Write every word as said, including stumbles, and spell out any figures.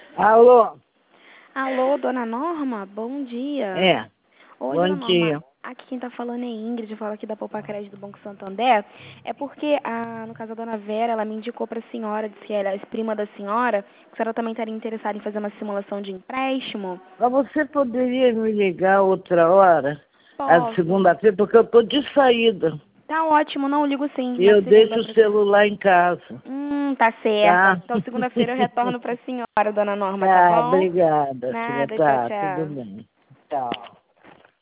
Alô? Alô, dona Norma, bom dia. É, Oi, bom dona Norma. dia. Aqui quem tá falando é Ingrid, eu falo aqui da Poupa Crédito do Banco Santander. É porque, a, no caso, a dona Vera, ela me indicou pra senhora, disse que ela é prima da senhora, que a senhora também estaria interessada em fazer uma simulação de empréstimo. Mas você poderia me ligar outra hora? A Posso. segunda-feira, porque eu tô de saída. Tá ótimo, não, eu ligo sim. E Na eu segunda deixo o pra... celular em casa. Hum, tá certo. Tá? Então, segunda-feira eu retorno pra senhora, dona Norma, tá Tá, bom? obrigada, filha. Nada, tchau, Tá, tudo tchau. bem. Tchau.